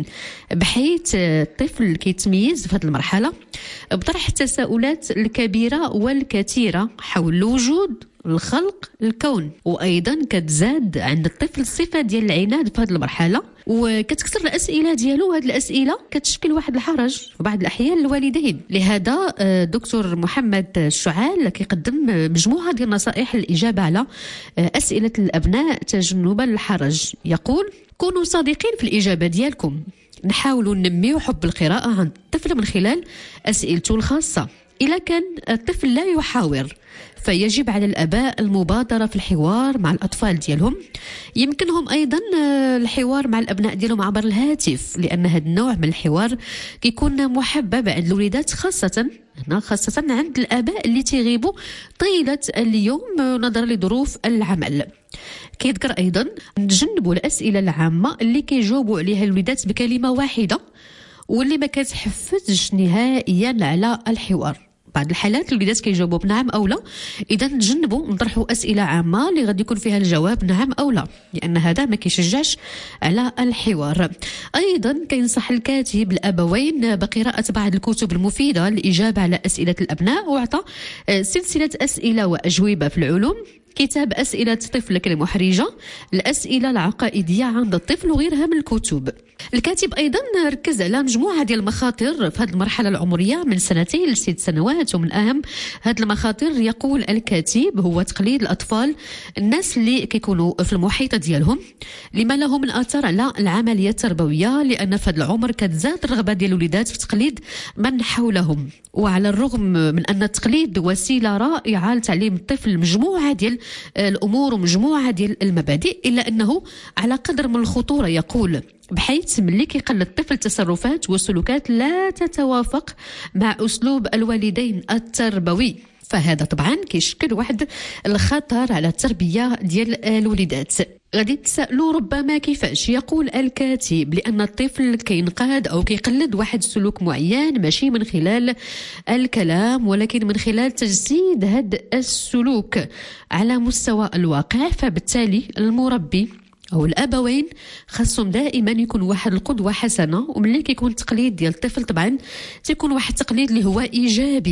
بحيث الطفل كيتميز في هذه المرحلة بطرح التساؤلات الكبيرة والكثيرة حول الوجود، الخلق، الكون. وايضا كتزاد عند الطفل الصفه ديال العناد في هذه المرحله، وكتكثر الاسئله ديالو. هذه الاسئله كتشكل واحد الحرج في بعض الاحيان للوالدين. لهذا دكتور محمد الشعال كيقدم مجموعه ديال النصائح للاجابه على اسئله الابناء تجنبا للحرج. يقول: كونوا صادقين في الاجابه ديالكم، نحاولوا ننميو حب القراءه عند الطفل من خلال اسئلته الخاصه. إذا كان الطفل لا يحاور فيجب على الآباء المبادرة في الحوار مع الأطفال ديالهم. يمكنهم أيضا الحوار مع الأبناء ديالهم عبر الهاتف، لأن هذا النوع من الحوار كيكون محبب عند الوليدات، خاصة هنا خاصة عند الآباء اللي تيغيبوا طيلة اليوم نظرا لظروف العمل. كيذكر أيضا نتجنبوا الأسئلة العامة اللي كيجاوبوا عليها الوليدات بكلمة واحدة واللي ما كتحفزش نهائيا على الحوار. بعض الحالات الوليدات كيجاوبوا بنعم او لا، اذا نتجنبوا نطرحوا اسئله عامه اللي غادي يكون فيها الجواب نعم او لا، لان هذا ما كيشجعش على الحوار. ايضا كينصح الكاتب الابوين بقراءه بعض الكتب المفيده للاجابه على اسئله الابناء، واعطى سلسله اسئله واجوبه في العلوم، كتاب أسئلة طفلك المحرجة، الأسئلة العقائدية عند الطفل وغيرها من الكتب. الكاتب أيضا ركز على مجموعة ديال المخاطر في هذه المرحلة العمرية من سنتين لست سنوات، ومن أهم هذه المخاطر يقول الكاتب هو تقليد الأطفال الناس اللي كيكونوا في المحيط ديالهم لما له من أثر على العملية التربوية، لأن في هذا العمر كتزاد الرغبة ديال الوليدات في تقليد من حولهم. وعلى الرغم من أن التقليد وسيلة رائعة لتعليم الطفل مجموعة ديال الأمور ومجموعة ديال المبادئ، إلا أنه على قدر من الخطورة، يقول، بحيث ملي كيقلد الطفل تصرفات وسلوكات لا تتوافق مع أسلوب الوالدين التربوي، فهذا طبعا كيشكل واحد الخطر على التربية ديال الوليدات. غادي تسألوا ربما كيفاش؟ يقول الكاتب لأن الطفل كينقاد أو كيقلد واحد السلوك معين ماشي من خلال الكلام، ولكن من خلال تجسيد هذا السلوك على مستوى الواقع. فبالتالي المربي أو الأبوين خاصهم دائما يكون واحد القدوة حسنة، وملي كيكون التقليد ديال الطفل طبعا تيكون واحد التقليد اللي هو إيجابي.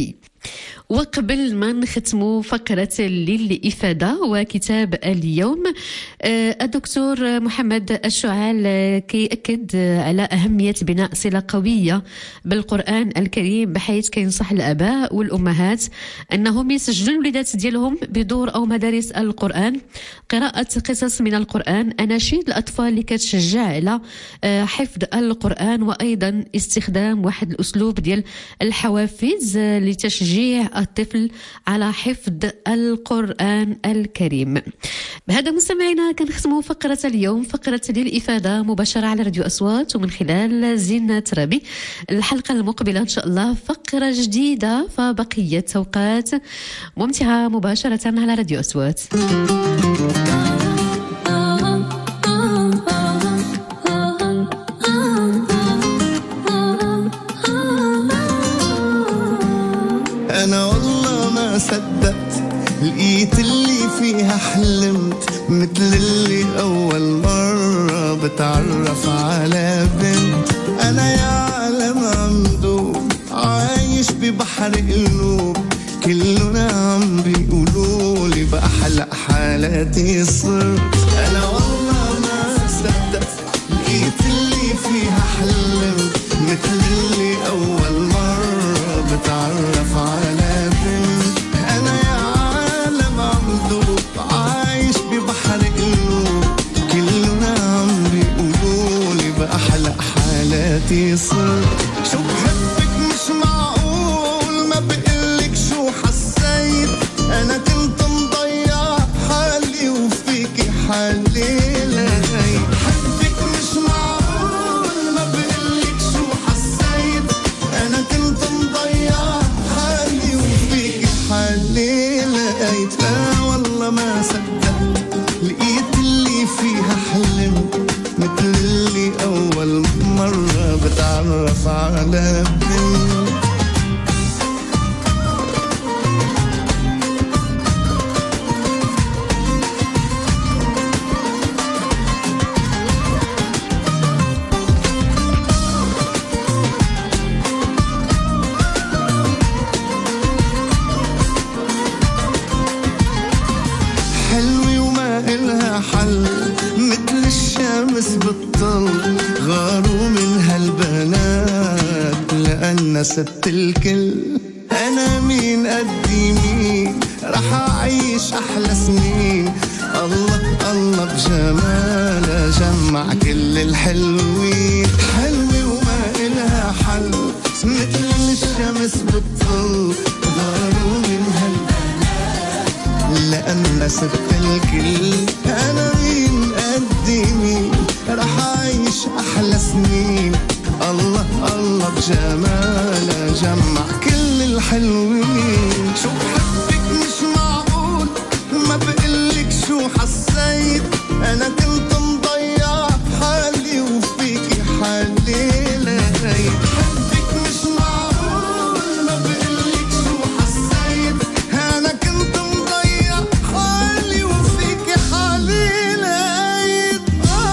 وقبل ما نختموا فقرة للإفادة وكتاب اليوم، الدكتور محمد الشعال كيأكد على أهمية بناء صلة قوية بالقرآن الكريم، بحيث كينصح الآباء والأمهات أنهم يسجلوا الوليدات ديالهم بدور أو مدارس القرآن، قراءة قصص من القرآن، أناشيد الأطفال اللي كتشجع على حفظ القرآن، وأيضا استخدام واحد الأسلوب ديال الحوافز لتشجيع الطفل على حفظ القرآن الكريم. بهذا مستمعينا كنختموا فقرة اليوم، فقرة للإفادة مباشرة على راديو أصوات ومن خلال زينة ربي. الحلقة المقبلة إن شاء الله فقرة جديدة، فبقية توقات ممتعة مباشرة على راديو أصوات. أنا والله ما صدقت لقيت اللي فيها حلمت، مثل اللي أول مرة بتعرف على بنت. أنا يا عالم عمدوب عايش ببحر قلوب، كلنا عم بيقولولي بأحلى حالاتي صرت. أنا والله ما صدقت لقيت اللي فيها حلمت، مثل اللي أول مرة بتعرف على بنت. أنا يا عالم عمدوب عايش ببحر قلوب، كلنا عم بيقولولي بأحلى حالاتي صرت. شو بحبك مش معقول، ما بقلك شو حسيت، أنا كنت مضيع حالي وفيكي حالي لقيت. حبك مش معقول، ما بقلك شو حسيت، أنا كنت مضيع حالي وفيكي حالي لقيت. لا والله ما صدقت لقيت اللي فيها حلمت، مثل اللي أول مرة بتعرف على بنت. حلوة وما إلها حل، مثل الشمس بالطل، غاروا من هالبنات لأن ست الكل. أنا مين قدي مين رح أعيش أحلى سنين، الله الله بجمالها جمع كل الحلوين. حلوة وما إلها حل، مثل الشمس بالطل، غاروا من هالبنات لأن ست الكل. أنا مين قدي مين رح أعيش أحلى سنين، الله الله بجمالها جمع كل الحلوين. شو بحبك مش معقول، ما بقلك شو حسيت، أنا كنت مضيع حالي وفيكي حالي لقيت. حبك مش معقول، ما بقلك شو حسيت، أنا كنت مضيع حالي وفيكي حالي لقيت.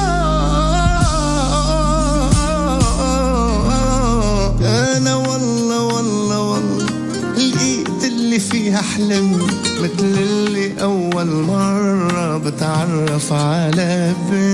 أنا والله والله والله لقيت اللي فيها حلمت، مثل اللي أول مرة بتعرف على بنت.